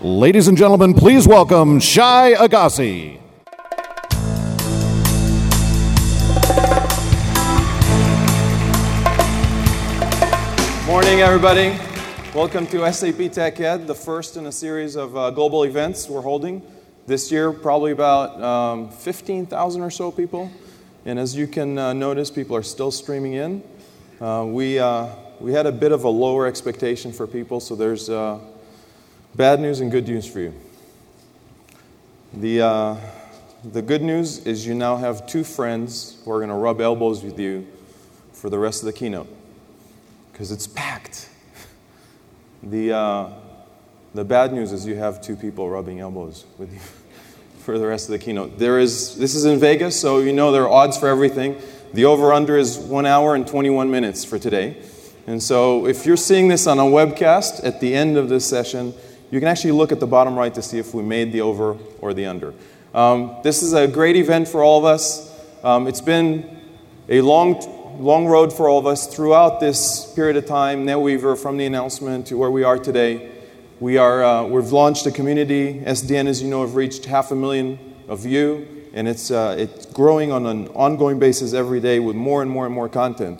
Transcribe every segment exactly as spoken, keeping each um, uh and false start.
Ladies and gentlemen, please welcome Shai Agassi. Morning, everybody. Welcome to S A P TechEd, the first in a series of uh, global events we're holding. This year, probably about um, fifteen thousand or so people. And as you can uh, notice, people are still streaming in. Uh, we, uh, we had a bit of a lower expectation for people, so there's uh, bad news and good news for you. The, uh, the good news is you now have two friends who are going to rub elbows with you for the rest of the keynote, because it's packed. The, uh, the bad news is you have two people rubbing elbows with you for the rest of the keynote. There is, this is in Vegas, so you know there are odds for everything. The over-under is one hour and twenty-one minutes for today. And so if you're seeing this on a webcast, at the end of this session, you can actually look at the bottom right to see if we made the over or the under. Um, this is a great event for all of us. Um, it's been a long, long road for all of us throughout this period of time. NetWeaver, from the announcement to where we are today. We are, uh, we've launched a community. S D N, as you know, have reached half a million of you. And it's, uh, it's growing on an ongoing basis every day with more and more and more content.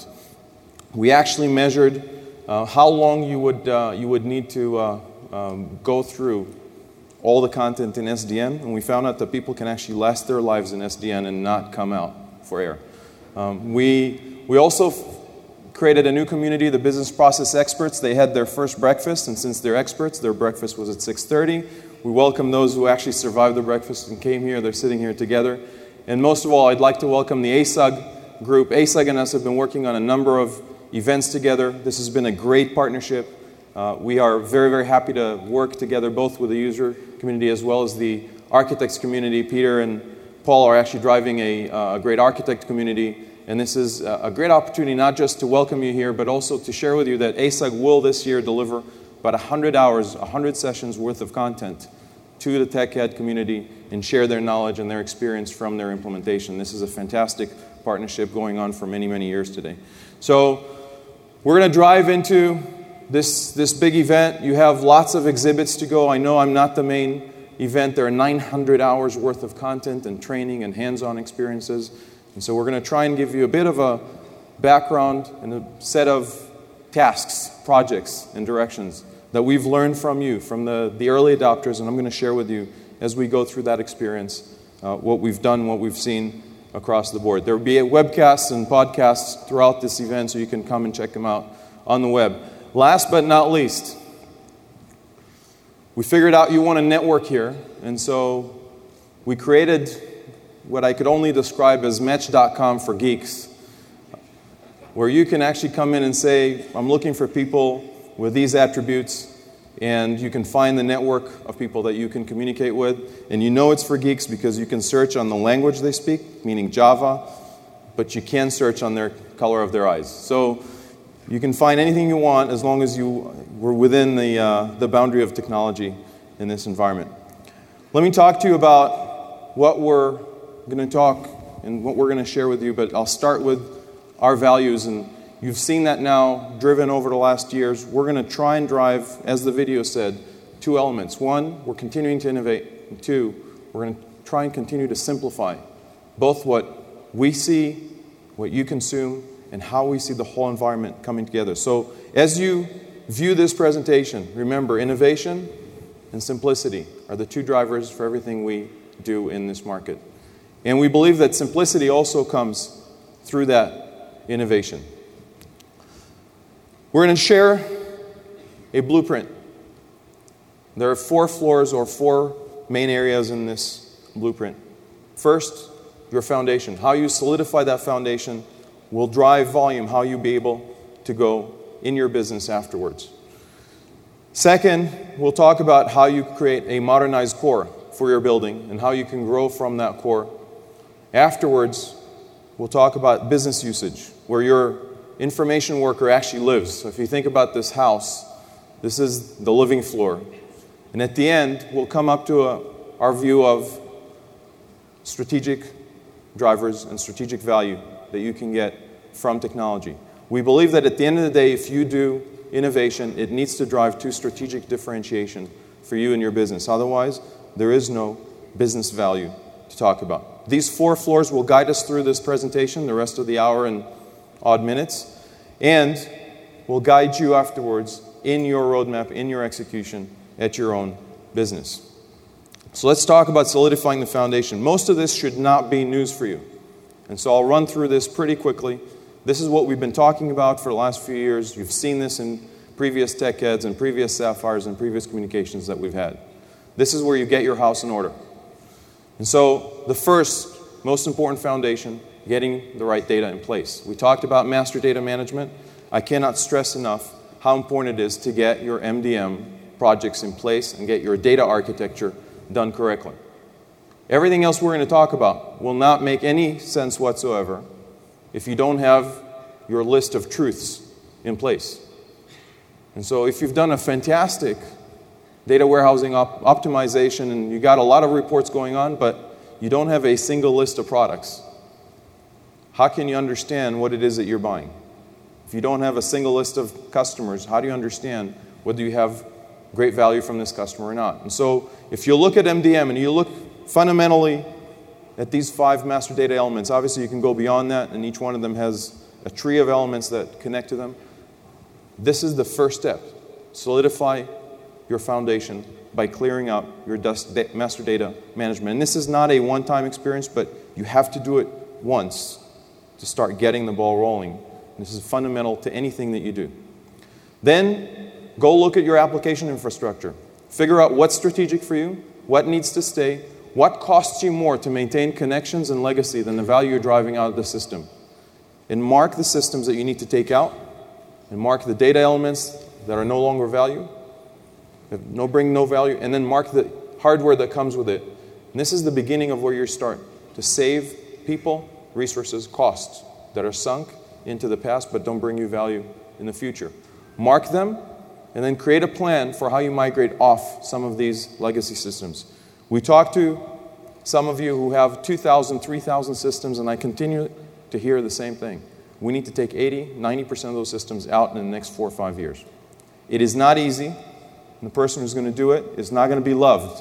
We actually measured uh, how long you would, uh, you would need to uh, um, go through all the content in S D N. And we found out that people can actually last their lives in S D N and not come out for air. Um, we, we also f- created a new community, the Business Process Experts. They had their first breakfast, and since they're experts, their breakfast was at six thirty. We welcome those who actually survived the breakfast and came here. They're sitting here together. And most of all, I'd like to welcome the A S U G group. A S U G and us have been working on a number of events together. This has been a great partnership. Uh, we are very, very happy to work together, both with the user community as well as the architects community. Peter and Paul are actually driving a, uh, a great architect community. And this is a great opportunity not just to welcome you here, but also to share with you that A S U G will this year deliver about one hundred hours, one hundred sessions worth of content to the TechEd community and share their knowledge and their experience from their implementation. This is a fantastic partnership going on for many, many years today. So we're going to drive into this, this big event. You have lots of exhibits to go. I know I'm not the main event. There are nine hundred hours worth of content and training and hands-on experiences. And so we're going to try and give you a bit of a background and a set of tasks, projects, and directions that we've learned from you, from the, the early adopters, and I'm going to share with you as we go through that experience, uh, what we've done, what we've seen across the board. There will be webcasts and podcasts throughout this event, so you can come and check them out on the web. Last but not least, we figured out you want to network here, and so we created what I could only describe as Match dot com for geeks, where you can actually come in and say, I'm looking for people with these attributes, and you can find the network of people that you can communicate with. And you know it's for geeks because you can search on the language they speak, meaning Java, but you can search on their color of their eyes. So you can find anything you want as long as you were within the, uh, the boundary of technology in this environment. Let me talk to you about what we're going to talk and what we're going to share with you, but I'll start with our values, and you've seen that now driven over the last years. We're going to try and drive, as the video said, two elements. One, we're continuing to innovate. And two, we're going to try and continue to simplify both what we see, what you consume, and how we see the whole environment coming together. So as you view this presentation, remember, innovation and simplicity are the two drivers for everything we do in this market. And we believe that simplicity also comes through that innovation. We're going to share a blueprint. There are four floors or four main areas in this blueprint. First, your foundation. How you solidify that foundation will drive volume, how you'll be able to go in your business afterwards. Second, we'll talk about how you create a modernized core for your building and how you can grow from that core. Afterwards, we'll talk about business usage, where your information worker actually lives. So if you think about this house, this is the living floor. And at the end, we'll come up to a, our view of strategic drivers and strategic value that you can get from technology. We believe that at the end of the day, if you do innovation, it needs to drive to strategic differentiation for you and your business. Otherwise, there is no business value to talk about. These four floors will guide us through this presentation, the rest of the hour and odd minutes, and will guide you afterwards in your roadmap, in your execution, at your own business. So let's talk about solidifying the foundation. Most of this should not be news for you. And so I'll run through this pretty quickly. This is what we've been talking about for the last few years. You've seen this in previous Tech Eds and previous Sapphires and previous communications that we've had. This is where you get your house in order. And so the first, most important foundation, getting the right data in place. We talked about master data management. I cannot stress enough how important it is to get your M D M projects in place and get your data architecture done correctly. Everything else we're going to talk about will not make any sense whatsoever if you don't have your list of truths in place. And so if you've done a fantastic data warehousing op- optimization and you got a lot of reports going on, but you don't have a single list of products, how can you understand what it is that you're buying? If you don't have a single list of customers, how do you understand whether you have great value from this customer or not? And so if you look at M D M and you look fundamentally at these five master data elements, obviously you can go beyond that, and each one of them has a tree of elements that connect to them. This is the first step. Solidify your foundation by clearing up your master data management. And this is not a one-time experience, but you have to do it once to start getting the ball rolling. This is fundamental to anything that you do. Then go look at your application infrastructure. Figure out what's strategic for you, what needs to stay, what costs you more to maintain connections and legacy than the value you're driving out of the system. And mark the systems that you need to take out, and mark the data elements that are no longer value, no bring no value, and then mark the hardware that comes with it. And this is the beginning of where you start to save people, resources, costs that are sunk into the past but don't bring you value in the future. Mark them, and then create a plan for how you migrate off some of these legacy systems. We talked to some of you who have two thousand, three thousand systems, and I continue to hear the same thing. We need to take eighty, ninety percent of those systems out in the next four or five years. It is not easy, and the person who's going to do it is not going to be loved,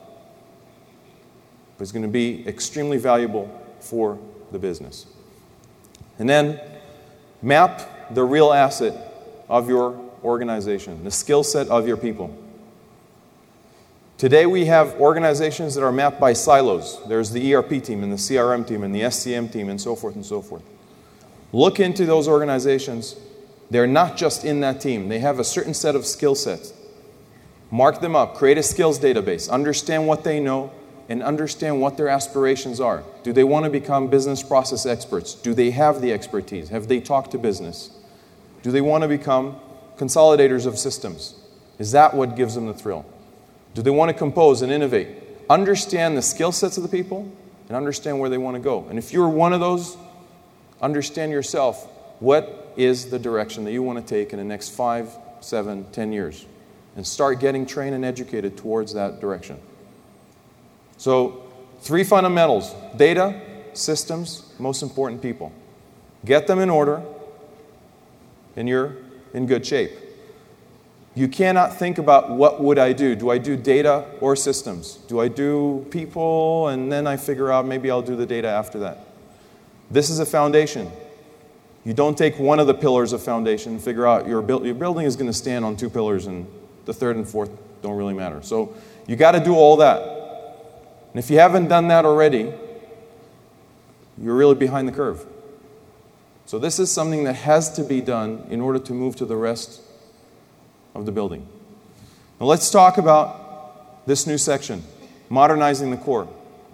but it's going to be extremely valuable for the business. And then map the real asset of your organization, the skill set of your people. Today we have organizations that are mapped by silos. There's the E R P team and the C R M team and the S C M team and so forth and so forth. Look into those organizations. They're not just in that team. They have a certain set of skill sets. Mark them up. Create a skills database. Understand what they know and understand what their aspirations are. Do they want to become business process experts? Do they have the expertise? Have they talked to business? Do they want to become consolidators of systems? Is that what gives them the thrill? Do they want to compose and innovate? Understand the skill sets of the people and understand where they want to go. And if you're one of those, understand yourself. What is the direction that you want to take in the next five, seven, ten years? And start getting trained and educated towards that direction. So, three fundamentals: data, systems, most important people. Get them in order, and you're in good shape. You cannot think about what would I do. Do I do data or systems? Do I do people and then I figure out maybe I'll do the data after that? This is a foundation. You don't take one of the pillars of foundation and figure out your, build, your building is going to stand on two pillars and the third and fourth don't really matter. So you got to do all that. And if you haven't done that already, you're really behind the curve. So this is something that has to be done in order to move to the rest of the building. Now let's talk about this new section, modernizing the core.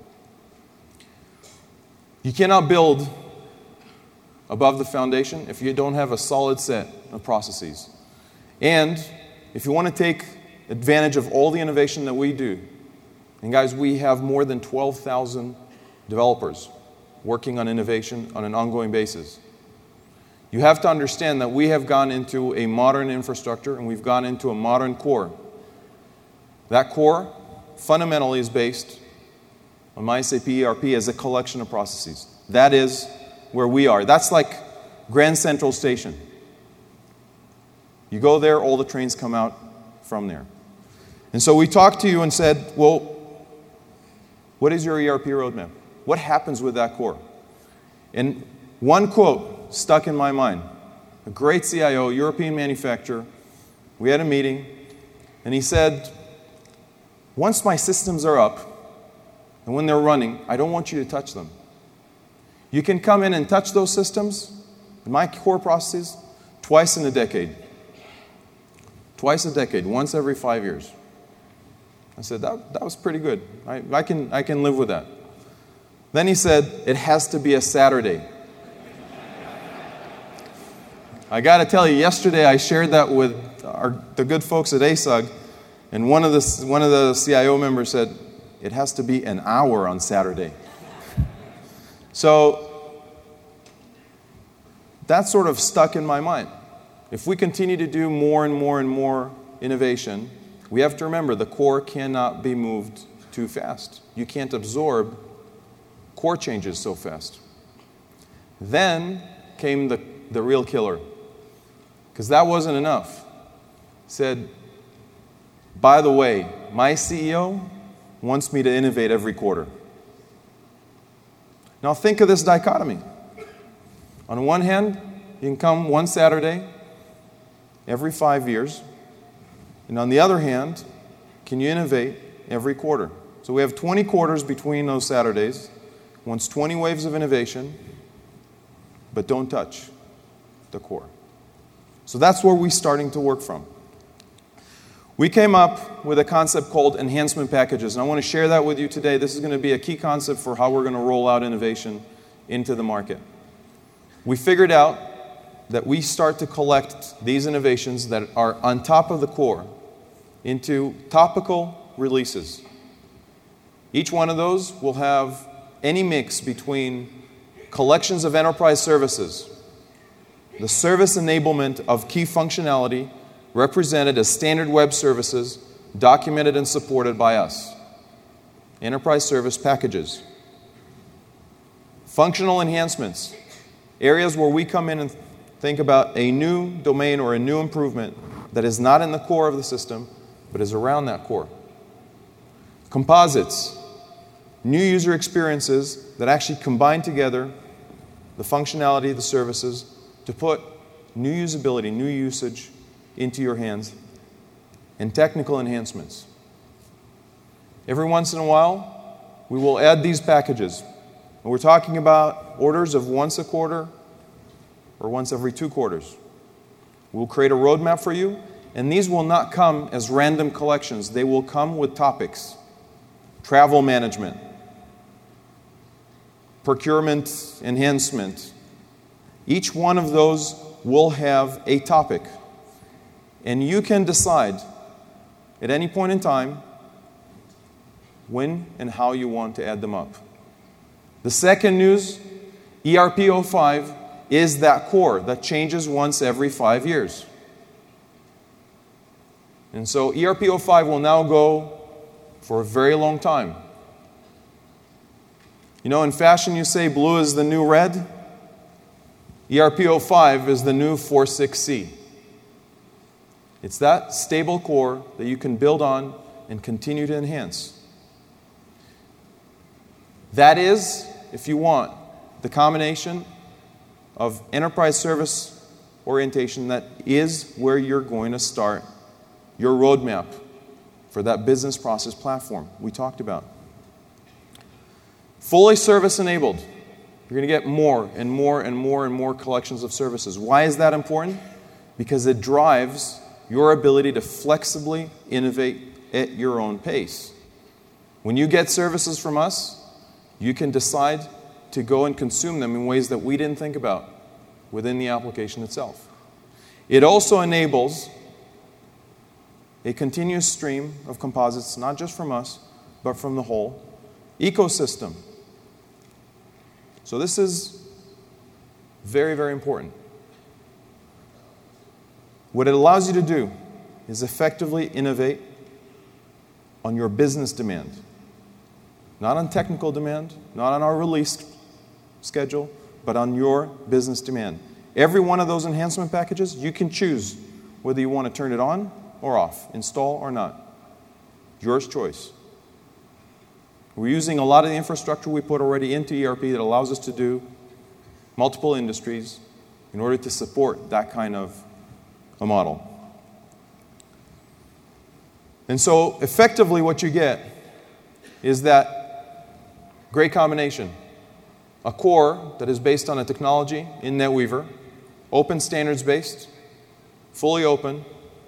You cannot build above the foundation if you don't have a solid set of processes. And if you want to take advantage of all the innovation that we do, and guys, we have more than twelve thousand developers working on innovation on an ongoing basis. You have to understand that we have gone into a modern infrastructure and we've gone into a modern core. That core fundamentally is based on MySAP E R P as a collection of processes. That is where we are. That's like Grand Central Station. You go there, all the trains come out from there. And so we talked to you and said, well, what is your E R P roadmap? What happens with that core? And one quote stuck in my mind. A great C I O, European manufacturer, we had a meeting, and he said, once my systems are up, and when they're running, I don't want you to touch them. You can come in and touch those systems, my core processes, twice in a decade. Twice a decade, once every five years. I said, that, that was pretty good. I, I, can, I can live with that. Then he said, it has to be a Saturday. I got to tell you, yesterday I shared that with our, the good folks at A S U G, and one of, the, one of the C I O members said, it has to be an hour on Saturday. So that sort of stuck in my mind. If we continue to do more and more and more innovation, we have to remember the core cannot be moved too fast. You can't absorb core changes so fast. Then came the, the real killer. Because that wasn't enough. He said, by the way, my C E O wants me to innovate every quarter. Now think of this dichotomy. On one hand, you can come one Saturday every five years. And on the other hand, can you innovate every quarter? So we have twenty quarters between those Saturdays. Wants twenty waves of innovation, but don't touch the core. So that's where we're starting to work from. We came up with a concept called enhancement packages, and I want to share that with you today. This is going to be a key concept for how we're going to roll out innovation into the market. We figured out that we start to collect these innovations that are on top of the core into topical releases. Each one of those will have any mix between collections of enterprise services, the service enablement of key functionality represented as standard web services, documented and supported by us. Enterprise service packages. Functional enhancements, areas where we come in and think about a new domain or a new improvement that is not in the core of the system, but is around that core. Composites, new user experiences that actually combine together the functionality, the services, to put new usability, new usage into your hands, and technical enhancements. Every once in a while, we will add these packages. And we're talking about orders of once a quarter or once every two quarters. We'll create a roadmap for you, and these will not come as random collections. They will come with topics. Travel management, procurement enhancement. Each one of those will have a topic. And you can decide at any point in time when and how you want to add them up. The second news, E R P oh five, is that core that changes once every five years. And so E R P oh five will now go for a very long time. You know, in fashion you say blue is the new red. E R P oh five is the new four six C. It's that stable core that you can build on and continue to enhance. That is, if you want, the combination of enterprise service orientation that is where you're going to start your roadmap for that business process platform we talked about. Fully service enabled. You're going to get more and more and more and more collections of services. Why is that important? Because it drives your ability to flexibly innovate at your own pace. When you get services from us, you can decide to go and consume them in ways that we didn't think about within the application itself. It also enables a continuous stream of composites, not just from us, but from the whole ecosystem. So this is very, very important. What it allows you to do is effectively innovate on your business demand. Not on technical demand, not on our release schedule, but on your business demand. Every one of those enhancement packages, you can choose whether you want to turn it on or off, install or not. Yours choice. We're using a lot of the infrastructure we put already into E R P that allows us to do multiple industries in order to support that kind of a model. And so effectively what you get is that great combination. A core that is based on a technology in NetWeaver, open standards-based, fully open,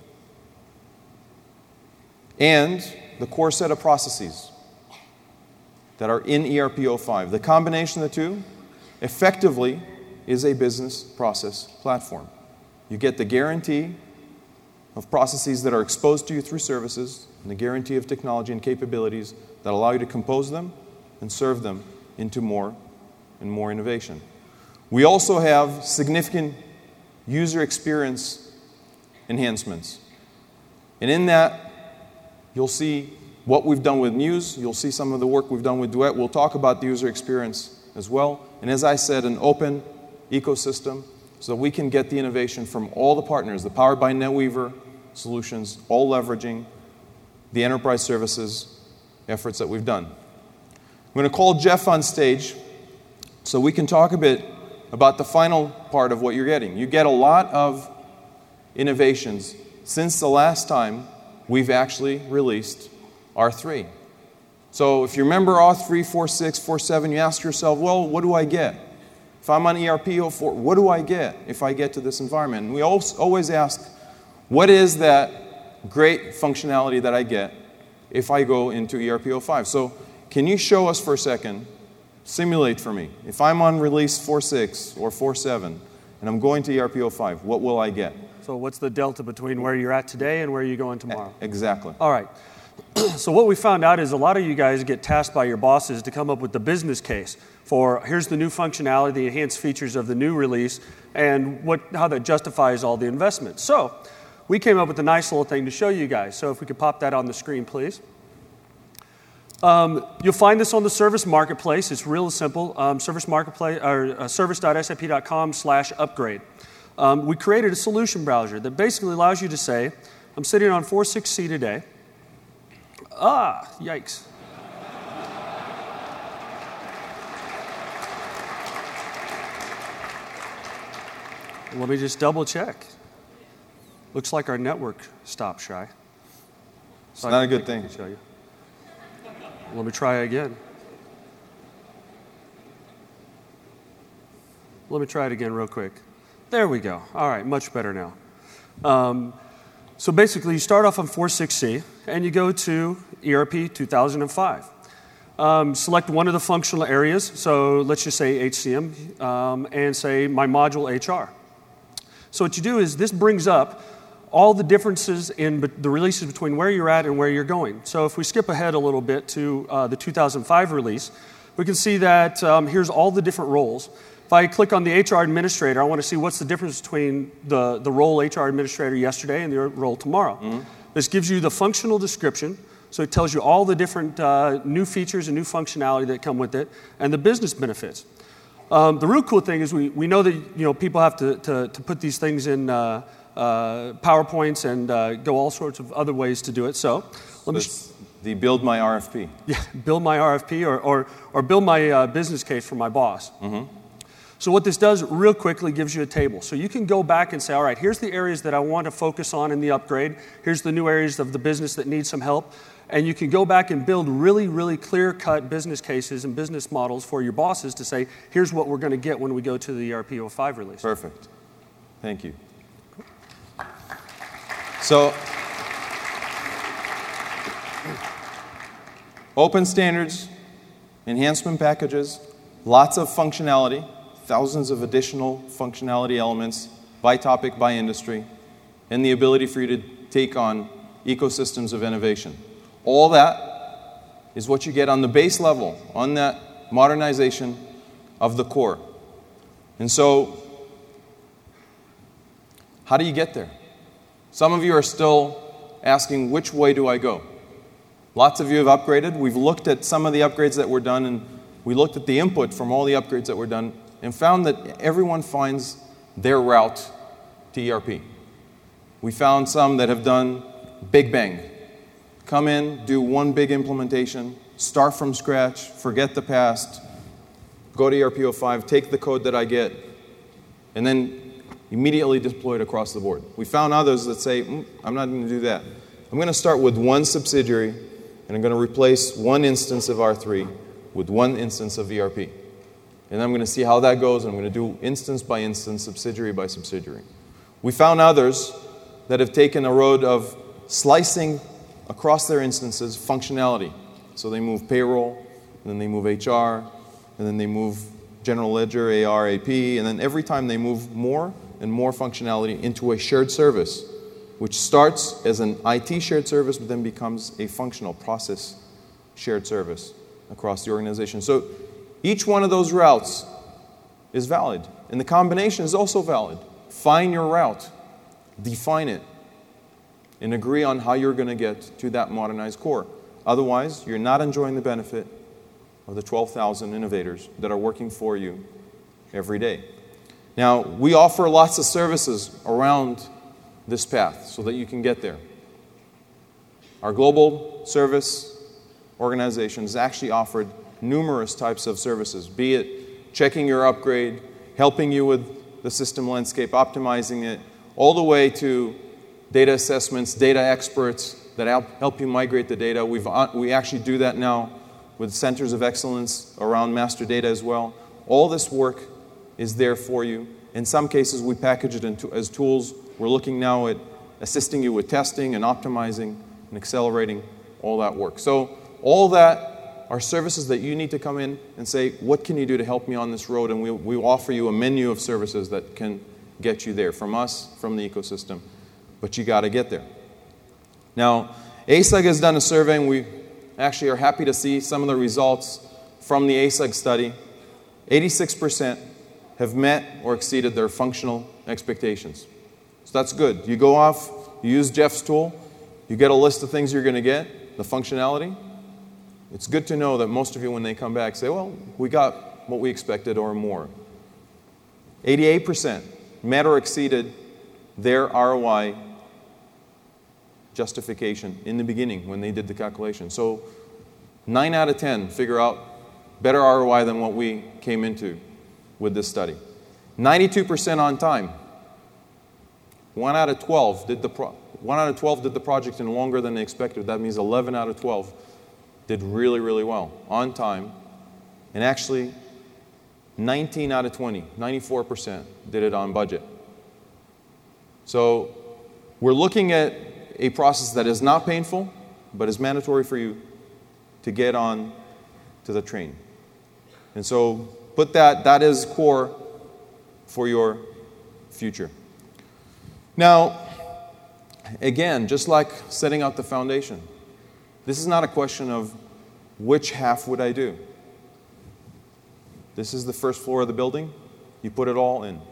and the core set of processes that are in E R P zero five. The combination of the two effectively is a business process platform. You get the guarantee of processes that are exposed to you through services and the guarantee of technology and capabilities that allow you to compose them and serve them into more and more innovation. We also have significant user experience enhancements. And in that, you'll see what we've done with Muse. You'll see some of the work we've done with Duet. We'll talk about the user experience as well. And as I said, an open ecosystem so that we can get the innovation from all the partners, the Powered by NetWeaver solutions, all leveraging the enterprise services efforts that we've done. I'm going to call Jeff on stage so we can talk a bit about the final part of what you're getting. You get a lot of innovations since the last time we've actually released R three. So if you remember R three, four point six, four point seven, you ask yourself, well, what do I get? If I'm on E R P zero four, what do I get if I get to this environment? And we always ask, what is that great functionality that I get if I go into E R P zero five? So can you show us for a second, simulate for me, if I'm on release four point six or four point seven and I'm going to E R P zero five, what will I get? So what's the delta between where you're at today and where you're going tomorrow? Exactly. All right. So what we found out is a lot of you guys get tasked by your bosses to come up with the business case for here's the new functionality, the enhanced features of the new release, and what, how that justifies all the investment. So we came up with a nice little thing to show you guys. So if we could pop that on the screen, please. Um, you'll find this on the Service Marketplace. It's real simple. Um, Service Marketplace or uh, service dot S A P dot com slash upgrade. Um, we created a solution browser that basically allows you to say, I'm sitting on four point six C today. Ah, yikes. Let me just double check. Looks like our network stopped, Shy. It's not a good thing. Show you. Let me try again. Let me try it again real quick. There we go. All right, much better now. Um, so basically, you start off on four point six C, and you go to E R P two thousand five. Um, select one of the functional areas, so let's just say H C M, um, and say my module H R. So what you do is this brings up all the differences in the releases between where you're at and where you're going. So if we skip ahead a little bit to uh, the two thousand five release, we can see that um, here's all the different roles. If I click on the H R administrator, I want to see what's the difference between the, the role H R administrator yesterday and the role tomorrow. Mm-hmm. This gives you the functional description, so it tells you all the different uh, new features and new functionality that come with it, and the business benefits. Um, the real cool thing is we, we know that you know people have to, to, to put these things in uh, uh, PowerPoints and uh, go all sorts of other ways to do it. So let me sh- the build my R F P. Yeah, build my R F P or or, or build my uh, business case for my boss. Mm-hmm. So what this does real quickly gives you a table. So you can go back and say, all right, here's the areas that I want to focus on in the upgrade. Here's the new areas of the business that need some help. And you can go back and build really, really clear-cut business cases and business models for your bosses to say, here's what we're going to get when we go to the E R P zero five release. Perfect. Thank you. So, open standards, enhancement packages, lots of functionality, thousands of additional functionality elements by topic, by industry, and the ability for you to take on ecosystems of innovation. All that is what you get on the base level, on that modernization of the core. And so, how do you get there? Some of you are still asking, which way do I go? Lots of you have upgraded. We've looked at some of the upgrades that were done, and we looked at the input from all the upgrades that were done and found that everyone finds their route to E R P. We found some that have done Big Bang, come in, do one big implementation, start from scratch, forget the past, go to E R P oh five, take the code that I get, and then immediately deploy it across the board. We found others that say, mm, I'm not going to do that. I'm going to start with one subsidiary, and I'm going to replace one instance of R three with one instance of E R P. And I'm going to see how that goes, and I'm going to do instance by instance, subsidiary by subsidiary. We found others that have taken a road of slicing across their instances functionality. So they move payroll, and then they move H R, and then they move general ledger, A R, A P, and then every time they move more and more functionality into a shared service, which starts as an I T shared service, but then becomes a functional process shared service across the organization. So each one of those routes is valid, and the combination is also valid. Find your route, define it, and agree on how you're going to get to that modernized core. Otherwise, you're not enjoying the benefit of the twelve thousand innovators that are working for you every day. Now, we offer lots of services around this path so that you can get there. Our global service organization has actually offered numerous types of services, be it checking your upgrade, helping you with the system landscape, optimizing it, all the way to data assessments, data experts that help, help you migrate the data. We've, we actually do that now with centers of excellence around master data as well. All this work is there for you. In some cases, we package it into, as tools. We're looking now at assisting you with testing and optimizing and accelerating all that work. So all that are services that you need to come in and say, what can you do to help me on this road? And we, we offer you a menu of services that can get you there from us, from the ecosystem. But you got to get there. Now, A S E G has done a survey, and we actually are happy to see some of the results from the A S E G study. eighty-six percent have met or exceeded their functional expectations. So that's good. You go off, you use Jeff's tool, you get a list of things you're going to get, the functionality. It's good to know that most of you, when they come back, say, well, we got what we expected or more. eighty-eight percent met or exceeded their R O I justification in the beginning when they did the calculation. So nine out of ten figure out better R O I than what we came into with this study. ninety-two percent on time. One out of twelve did the pro- one out of twelve did the project in longer than they expected. That means eleven out of twelve did really, really well on time. And actually, nineteen out of twenty, ninety-four percent did it on budget. So we're looking at a process that is not painful, but is mandatory for you to get on to the train. And so put that, that is core for your future. Now, again, just like setting out the foundation, this is not a question of which half would I do. This is the first floor of the building. You put it all in.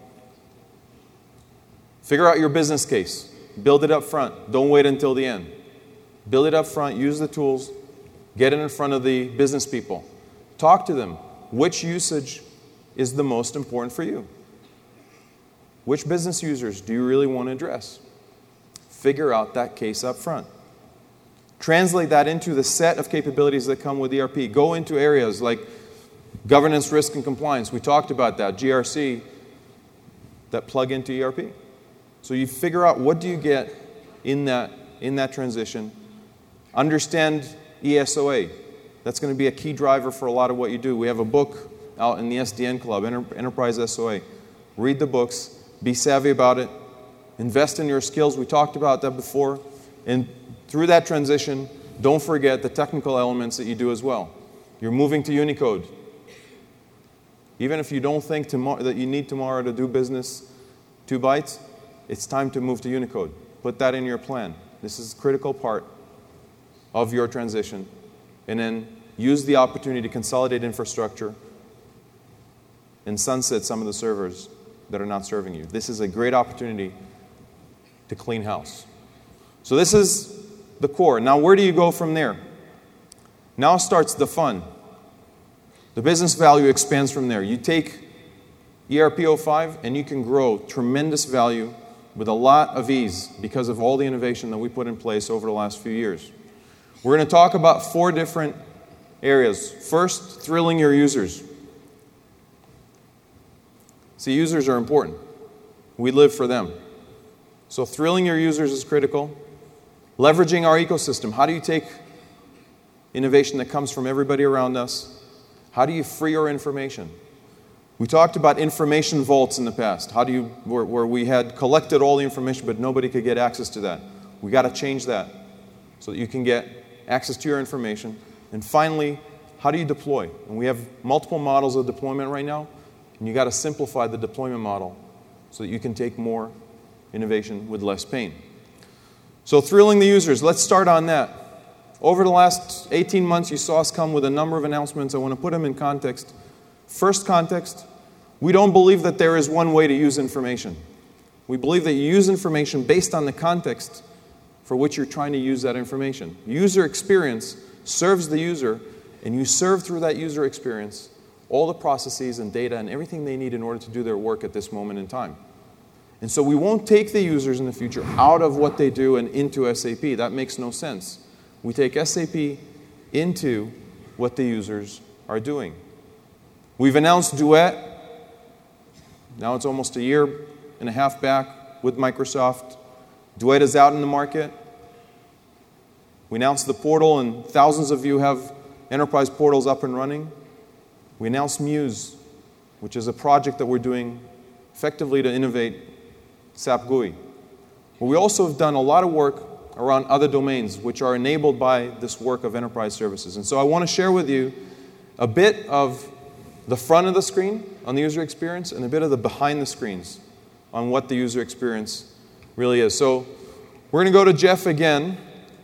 Figure out your business case. Build it up front. Don't wait until the end. Build it up front. Use the tools. Get it in front of the business people. Talk to them. Which usage is the most important for you? Which business users do you really want to address? Figure out that case up front. Translate that into the set of capabilities that come with E R P. Go into areas like governance, risk, and compliance. We talked about that. G R C that plug into E R P. So you figure out what do you get in that, in that transition. Understand E S O A. That's going to be a key driver for a lot of what you do. We have a book out in the S D N Club, Enter- Enterprise S O A. Read the books. Be savvy about it. Invest in your skills. We talked about that before. And through that transition, don't forget the technical elements that you do as well. You're moving to Unicode. Even if you don't think tomorrow, that you need tomorrow to do business two bytes, it's time to move to Unicode. Put that in your plan. This is a critical part of your transition. And then use the opportunity to consolidate infrastructure and sunset some of the servers that are not serving you. This is a great opportunity to clean house. So this is the core. Now where do you go from there? Now starts the fun. The business value expands from there. You take E R P oh five and you can grow tremendous value with a lot of ease because of all the innovation that we put in place over the last few years. We're going to talk about four different areas. First, thrilling your users. See, users are important. We live for them. So thrilling your users is critical. Leveraging our ecosystem. How do you take innovation that comes from everybody around us? How do you free our information? We talked about information vaults in the past. How do you, where, where we had collected all the information, but nobody could get access to that. We got to change that so that you can get access to your information. And finally, how do you deploy? And we have multiple models of deployment right now, and you got to simplify the deployment model so that you can take more innovation with less pain. So thrilling the users, let's start on that. Over the last eighteen months, you saw us come with a number of announcements. I want to put them in context. First context, we don't believe that there is one way to use information. We believe that you use information based on the context for which you're trying to use that information. User experience serves the user, and you serve through that user experience all the processes and data and everything they need in order to do their work at this moment in time. And so we won't take the users in the future out of what they do and into S A P. That makes no sense. We take S A P into what the users are doing. We've announced Duet. Now it's almost a year and a half back with Microsoft. Duet is out in the market. We announced the portal, and thousands of you have enterprise portals up and running. We announced Muse, which is a project that we're doing effectively to innovate S A P G U I. But we also have done a lot of work around other domains which are enabled by this work of enterprise services. And so I want to share with you a bit of the front of the screen on the user experience and a bit of the behind the screens on what the user experience really is. So we're going to go to Jeff again.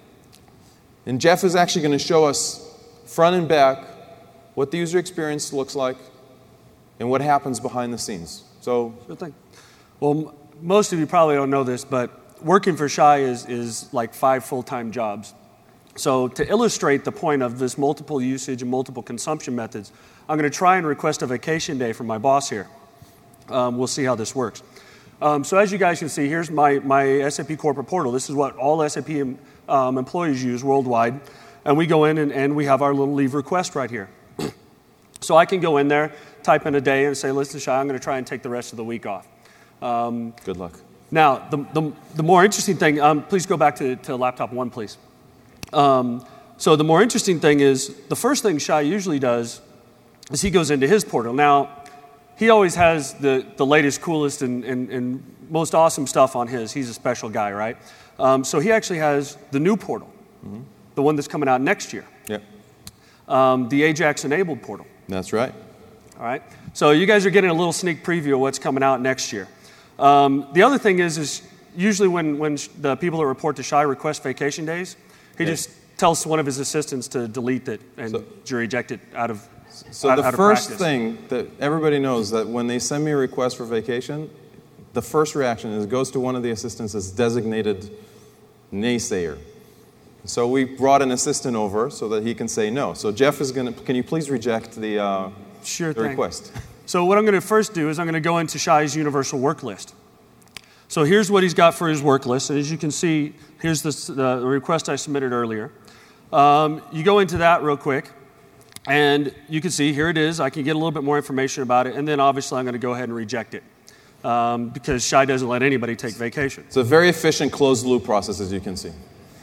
And Jeff is actually going to show us front and back what the user experience looks like and what happens behind the scenes. So, sure thing. Well, m- most of you probably don't know this, but working for Shai is, is like five full-time jobs. So to illustrate the point of this multiple usage and multiple consumption methods, I'm going to try and request a vacation day from my boss here. Um, we'll see how this works. Um, so as you guys can see, here's my, my S A P corporate portal. This is what all S A P um, employees use worldwide. And we go in and, and we have our little leave request right here. So I can go in there, type in a day, and say, listen, Shai, I'm going to try and take the rest of the week off. Um, good luck. Now, the, the, the more interesting thing, um, please go back to, to laptop one, please. Um, so the more interesting thing is, the first thing Shai usually does is he goes into his portal. Now, he always has the, the latest, coolest, and, and, and most awesome stuff on his. He's a special guy, right? Um, so he actually has the new portal, mm-hmm. the one that's coming out next year. Yep. Um, the Ajax-enabled portal. That's right. All right. So you guys are getting a little sneak preview of what's coming out next year. Um, the other thing is, is usually when, when sh- the people that report to Shai request vacation days, he yeah. just tells one of his assistants to delete it and so, to reject it out of So out, the out first of thing that everybody knows that when they send me a request for vacation, the first reaction is it goes to one of the assistants as designated naysayer. So we brought an assistant over so that he can say no. So Jeff is going to, can you please reject the, uh, sure the thing. request? So what I'm going to first do is I'm going to go into Shai's universal work list. So here's what he's got for his work list. And as you can see, here's the, the request I submitted earlier. Um, you go into that real quick, and you can see here it is. I can get a little bit more information about it, and then obviously I'm going to go ahead and reject it um, because Shai doesn't let anybody take vacation. It's a very efficient closed-loop process, as you can see.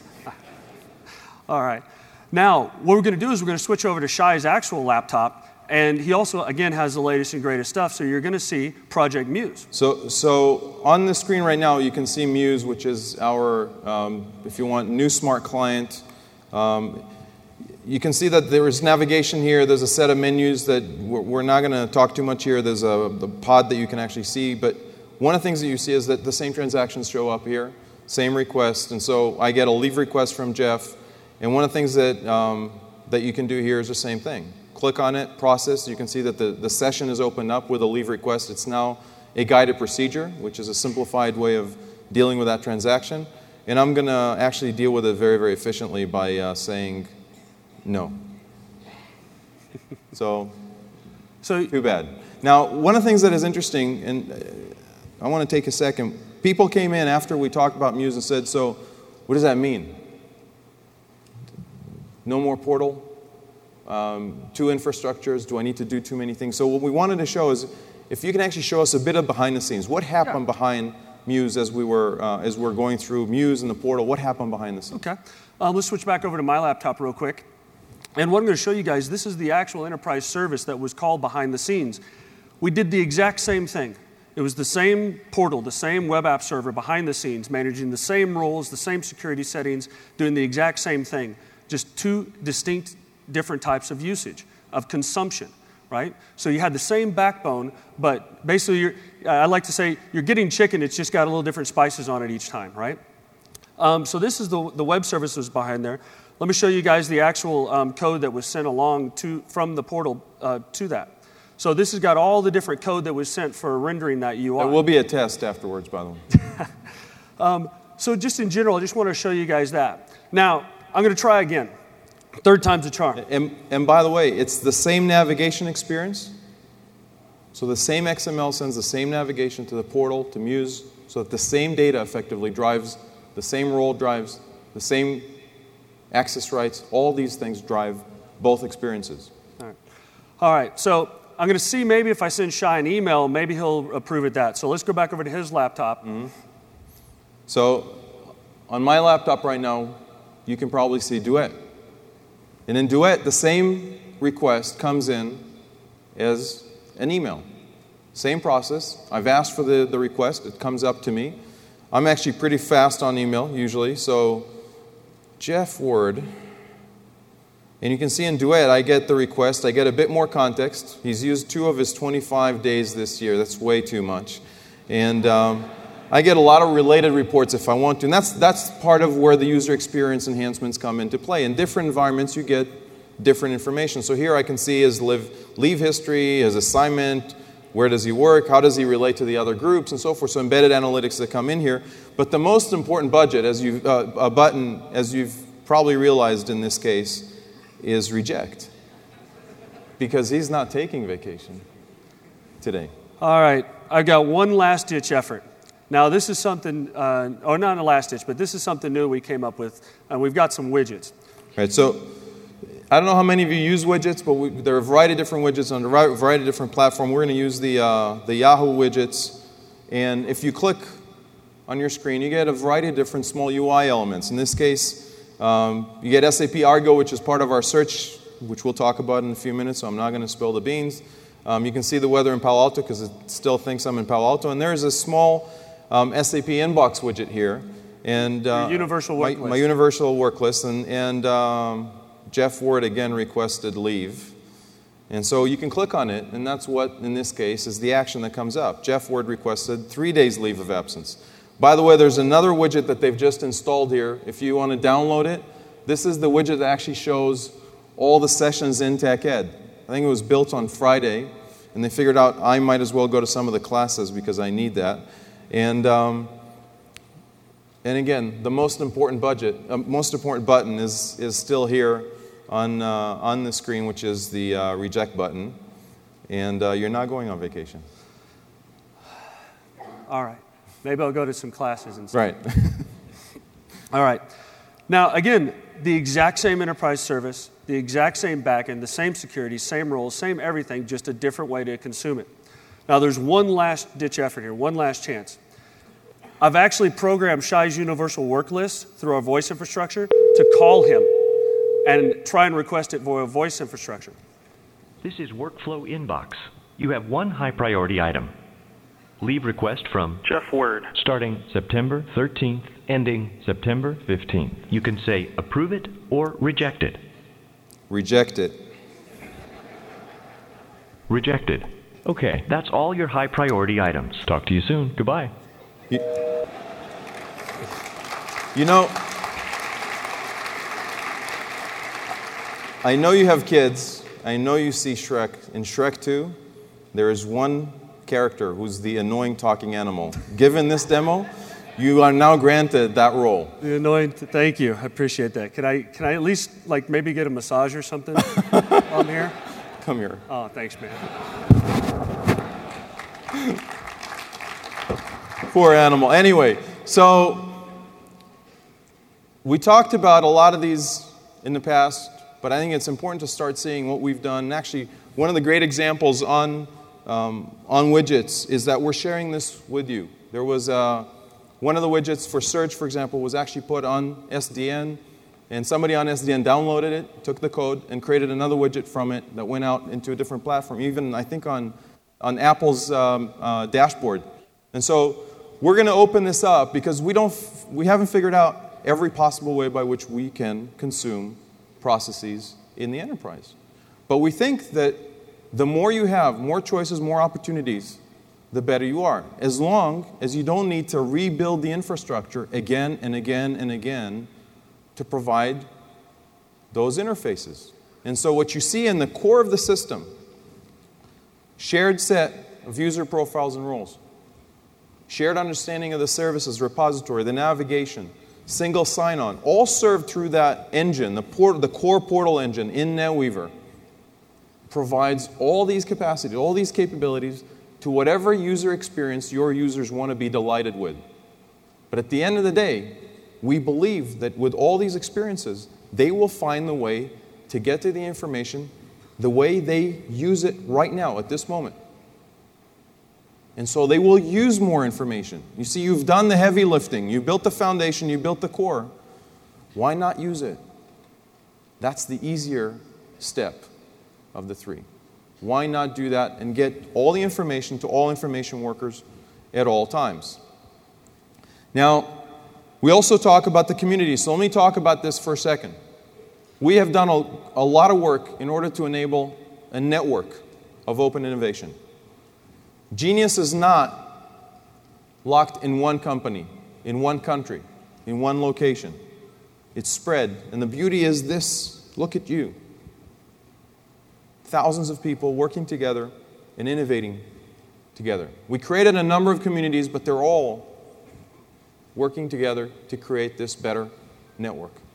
All right. Now, what we're going to do is we're going to switch over to Shai's actual laptop, and he also, again, has the latest and greatest stuff, so you're going to see Project Muse. So, so on the screen right now, you can see Muse, which is our, um, if you want, new smart client. Um, you can see that there is navigation here. There's a set of menus that we're, we're not going to talk too much here. There's a the pod that you can actually see, but one of the things that you see is that the same transactions show up here, same request, and so I get a leave request from Jeff. And one of the things that, um, that you can do here is the same thing. Click on it, process. You can see that the, the session is opened up with a leave request. It's now a guided procedure, which is a simplified way of dealing with that transaction. And I'm going to actually deal with it very, very efficiently by uh, saying no. So, so, too bad. Now, one of the things that is interesting, and I want to take a second. People came in after we talked about Muse and said, so what does that mean? no more portal, um, two infrastructures, do I need to do too many things? So what we wanted to show is if you can actually show us a bit of behind the scenes. What happened yeah. behind Muse as we were uh, as we're going through Muse and the portal? What happened behind the scenes? Okay. Um, let's switch back over to my laptop real quick. And what I'm going to show you guys, this is the actual enterprise service that was called behind the scenes. We did the exact same thing. It was the same portal, the same web app server behind the scenes, managing the same roles, the same security settings, doing the exact same thing. Just two distinct different types of usage, of consumption, right? So you had the same backbone, but basically, you're, I like to say, you're getting chicken, it's just got a little different spices on it each time, right? Um, so this is the, the web services behind there. Let me show you guys the actual um, code that was sent along to from the portal uh, to that. So this has got all the different code that was sent for rendering that U I. There will be a test afterwards, by the way. um, so just in general, I just want to show you guys that. Now, I'm going to try again. Third time's a charm. And, and by the way, it's the same navigation experience. So the same X M L sends the same navigation to the portal, to Muse, so that the same data effectively drives, the same role drives, the same access rights. All these things drive both experiences. All right. All right, so I'm going to see maybe if I send Shai an email, maybe he'll approve of that. So let's go back over to his laptop. Mm-hmm. So on my laptop right now, you can probably see Duet. And in Duet, the same request comes in as an email. Same process. I've asked for the, the request. It comes up to me. I'm actually pretty fast on email, usually. So Jeff Word. And you can see in Duet, I get the request. I get a bit more context. He's used two of his twenty-five days this year. That's way too much. And um, I get a lot of related reports if I want to. And that's, that's part of where the user experience enhancements come into play. In different environments, you get different information. So here I can see his live, leave history, his assignment, where does he work, how does he relate to the other groups, and so forth. So embedded analytics that come in here. But the most important budget, as you uh, a button, as you've probably realized in this case, is reject. Because he's not taking vacation today. All right, I've got one last ditch effort. Now this is something, uh, or not a last ditch, but this is something new we came up with, and we've got some widgets. All right, so I don't know how many of you use widgets, but we, there are a variety of different widgets on a variety of different platforms. We're going to use the, uh, the Yahoo widgets, and if you click on your screen, you get a variety of different small U I elements. In this case, um, you get S A P Argo, which is part of our search, which we'll talk about in a few minutes, so I'm not going to spill the beans. Um, you can see the weather in Palo Alto because it still thinks I'm in Palo Alto, and there's a small um, S A P Inbox widget here. And uh, universal work my, list. my universal work list, and, and um, Jeff Ward again requested leave. And so you can click on it, and that's what, in this case, is the action that comes up. Jeff Ward requested three days leave of absence. By the way, there's another widget that they've just installed here. If you want to download it, this is the widget that actually shows all the sessions in TechEd. I think it was built on Friday, and they figured out I might as well go to some of the classes because I need that. And um, and again, the most important budget, uh, most important button is is still here on uh, on the screen, which is the uh, reject button. And uh, you're not going on vacation. All right. Maybe I'll go to some classes instead. Right. All right. Now, again, the exact same enterprise service, the exact same backend, the same security, same roles, same everything, just a different way to consume it. Now, there's one last ditch effort here, one last chance. I've actually programmed Shai's universal work list through our voice infrastructure to call him and try and request it via voice infrastructure. This is Workflow Inbox. You have one high priority item. Leave request from Jeff Word. Starting September thirteenth, ending September fifteenth. You can say approve it or reject it. Reject it. Rejected. Okay, that's all your high priority items. Talk to you soon. Goodbye. You, you know, I know you have kids. I know you see Shrek. In Shrek two, there is one character who's the annoying talking animal. Given this demo, you are now granted that role. The annoying, thank you. I appreciate that. Can I can I at least like maybe get a massage or something on here? Come here. Oh, thanks, man. Poor animal. Anyway, so we talked about a lot of these in the past. but I think it's important to start seeing what we've done. And actually, one of the great examples on, um, on widgets is that we're sharing this with you. There was uh, one of the widgets for search, for example, was actually put on S D N, and somebody on S D N downloaded it, took the code, and created another widget from it that went out into a different platform, even, I think, on, on Apple's um, uh, dashboard. And so we're going to open this up because we, don't f- we haven't figured out every possible way by which we can consume processes in the enterprise. But we think that the more you have, more choices, more opportunities, the better you are, as long as you don't need to rebuild the infrastructure again and again and again to provide those interfaces. And so what you see in the core of the system, shared set of user profiles and roles, shared understanding of the services, repository, the navigation, single sign-on, all served through that engine, the, port, the core portal engine in NetWeaver, provides all these capacities, all these capabilities to whatever user experience your users want to be delighted with. But at the end of the day, we believe that with all these experiences, they will find the way to get to the information the way they use it right now at this moment. And so they will use more information. You see, you've done the heavy lifting. You built the foundation. You built the core. Why not use it? That's the easier step of the three. Why not do that and get all the information to all information workers at all times? Now, we also talk about the community. So let me talk about this for a second. We have done a, a lot of work in order to enable a network of open innovation. Genius is not locked in one company, in one country, in one location. It's spread. And the beauty is this. Look at you. Thousands of people working together and innovating together. We created a number of communities, but they're all working together to create this better network.